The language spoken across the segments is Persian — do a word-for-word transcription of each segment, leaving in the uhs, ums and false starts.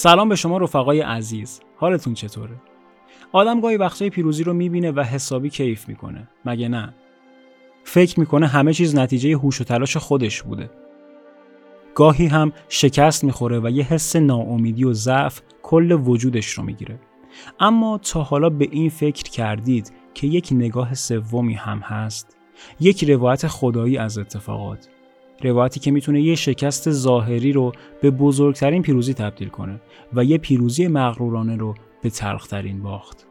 سلام به شما رفقای عزیز. حالتون چطوره؟ آدم گاهی وقتای پیروزی رو میبینه و حسابی کیف میکنه. مگه نه؟ فکر میکنه همه چیز نتیجه هوش و تلاش خودش بوده. گاهی هم شکست میخوره و یه حس ناامیدی و ضعف کل وجودش رو میگیره. اما تا حالا به این فکر کردید که یک نگاه سومی هم هست؟ یک روایت خدایی از اتفاقات. روایتی که میتونه یه شکست ظاهری رو به بزرگترین پیروزی تبدیل کنه و یه پیروزی مغرورانه رو به تلخترین باخت.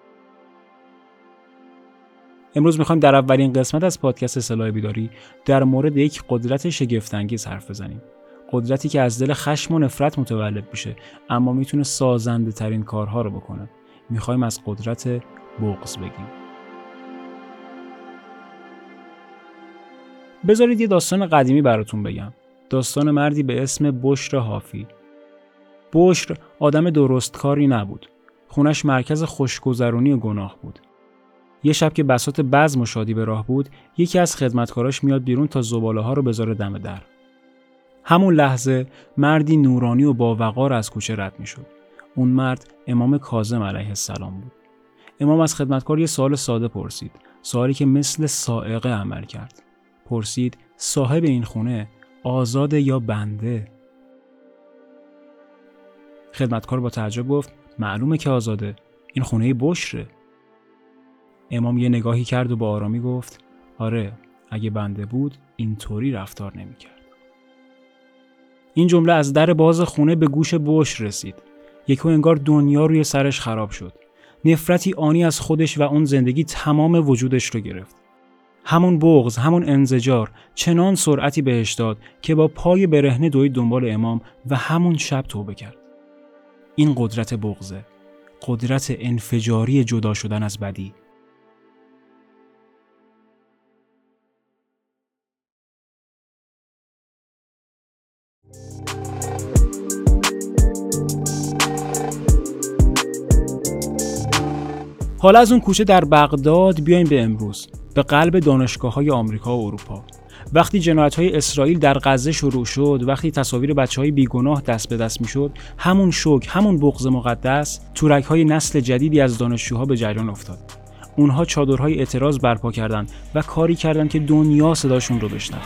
امروز میخوایم در اولین قسمت از پادکست سلاح بیداری در مورد یک قدرت شگفت‌انگیز حرف بزنیم. قدرتی که از دل خشم و نفرت متولد میشه اما میتونه سازنده ترین کارها رو بکنه. میخوایم از قدرت بغض بگیم. بذارید یه داستان قدیمی براتون بگم. داستان مردی به اسم بشر حافی. بشر آدم درستکاری نبود. خونش مرکز خوشگذرونی و گناه بود. یه شب که بساط بزم و شادی به راه بود، یکی از خدمتکاراش میاد بیرون تا زباله ها رو بذاره دم در. همون لحظه مردی نورانی و با وقار از کوچه رد میشد. اون مرد امام کاظم علیه السلام بود. امام از خدمتکار یه سوال ساده پرسید، سوالی که مثل صاعقه عمل کرد. پرسید صاحب این خونه آزاده یا بنده؟ خدمتکار با تعجب گفت معلومه که آزاده، این خونه بشره. امام یه نگاهی کرد و با آرامی گفت آره، اگه بنده بود اینطوری رفتار نمی‌کرد. این جمله از در باز خونه به گوش بشر رسید. یکو انگار دنیا روی سرش خراب شد. نفرتی آنی از خودش و اون زندگی تمام وجودش رو گرفت. همون بغض، همون انزجار چنان سرعتی بهش داد که با پای برهنه دوید دنبال امام و همون شب توبه کرد. این قدرت بغضه، قدرت انفجاری جدا شدن از بدی. حالا از اون کوچه در بغداد بیایم به امروز، به قلب دانشگاه‌های آمریکا و اروپا. وقتی جنایت‌های اسرائیل در غزه شروع شد، وقتی تصاویر بچه‌های بیگناه دست به دست می‌شد، همون شوک، همون بغض مقدس، تورک‌های نسل جدیدی از دانشجوها به جریان افتاد. اونها چادرهای اعتراض برپا کردند و کاری کردند که دنیا صداشون رو بشنوه.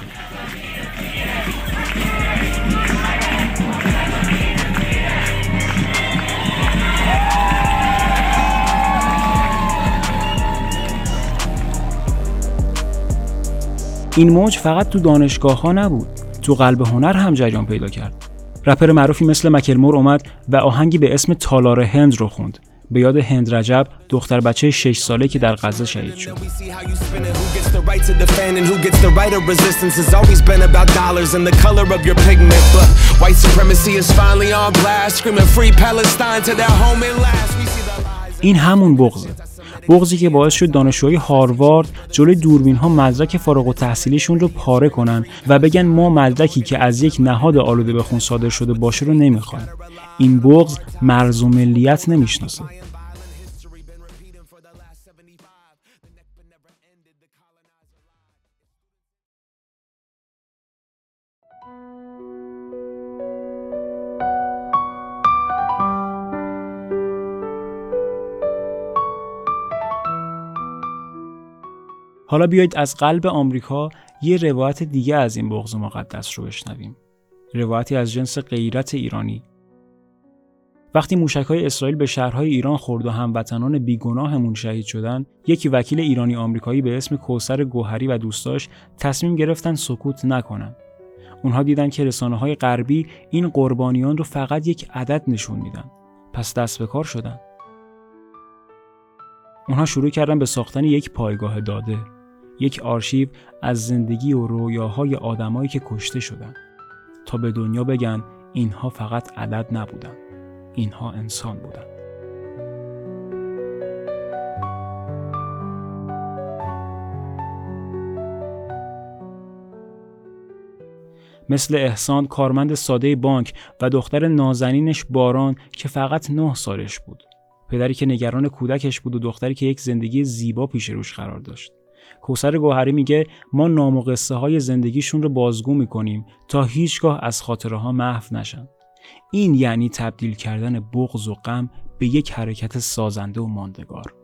این موج فقط تو دانشگاه‌ها نبود، تو قلب هنر هم جریان پیدا کرد. رپر معروفی مثل مکلمور اومد و آهنگی به اسم تالار هند رو خوند، به یاد هند رجب، دختر بچه شش ساله که در غزه شهید شد. این همون بغضه. بغضی که باعث شد دانشجوهای هاروارد جلوی دوربین‌ها مدرک فارغ التحصیلیشون رو پاره کنن و بگن ما مدرکی که از یک نهاد آلوده به خون صادر شده باشه رو نمیخوایم. این بغض مرز و ملیت نمیشناسه. حالا بیایید از قلب آمریکا یه روایت دیگه از این بغض مقدس رو بشنویم. روایتی از جنس غیرت ایرانی. وقتی موشک‌های اسرائیل به شهرهای ایران خورد و هموطنان بیگناهمون شهید شدن، یک وکیل ایرانی آمریکایی به اسم کوثر گوهری و دوستاش تصمیم گرفتن سکوت نکنن. اونها دیدن که رسانه‌های غربی این قربانیان رو فقط یک عدد نشون میدن. پس دست به کار شدن. اونها شروع کردن به ساختن یک پایگاه داده، یک آرشیو از زندگی و رویاهای آدمایی که کشته شدن، تا به دنیا بگن اینها فقط عدد نبودن، اینها انسان بودن. مثل احسان، کارمند ساده بانک، و دختر نازنینش باران که فقط نه سالش بود. پدری که نگران کودکش بود و دختری که یک زندگی زیبا پیش روش قرار داشت. کوثر گوهری میگه ما نام و قصه های زندگیشون رو بازگو میکنیم تا هیچگاه از خاطره ها محو نشن. این یعنی تبدیل کردن بغض و غم به یک حرکت سازنده و ماندگار.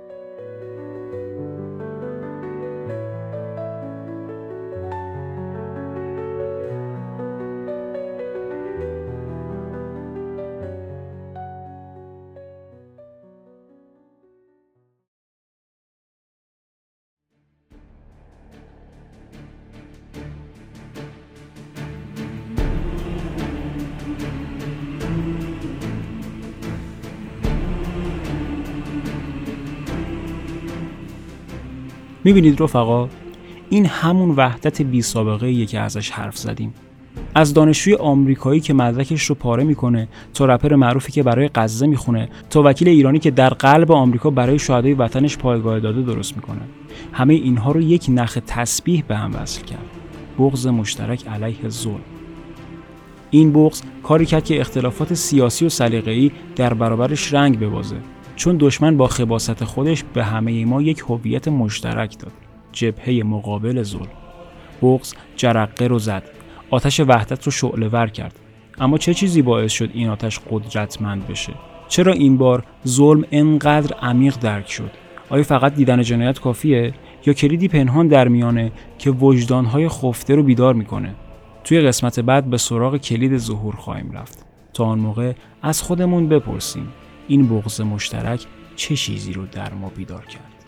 میبینید رفقا، این همون وحدت بی سابقه ایه که ازش حرف زدیم. از دانشجوی آمریکایی که مدرکش رو پاره میکنه، تا رپر معروفی که برای غزه میخونه، تا وکیل ایرانی که در قلب آمریکا برای شهدای وطنش پایگاه داده درست میکنه. همه اینها رو یک نخ تسبیح به هم وصل کرد: بغض مشترک علیه ظلم. این بغض کاری کرد که اختلافات سیاسی و سلیقه‌ای در برابرش رنگ ببازه، چون دشمن با خباثت خودش به همه ما یک هویت مشترک داد: جبهه مقابل ظلم. بغض جرقه رو زد، آتش وحدت رو شعله‌ور کرد. اما چه چیزی باعث شد این آتش قدرتمند بشه؟ چرا این بار ظلم انقدر عمیق درک شد؟ آیا فقط دیدن جنایت کافیه، یا کلیدی پنهان در میانه که وجدان‌های خفته رو بیدار میکنه؟ توی قسمت بعد به سراغ کلید ظهور خواهیم رفت. تا آن موقع از خودمون بپرسیم این بغض مشترک چه چیزی رو در ما بیدار کرد؟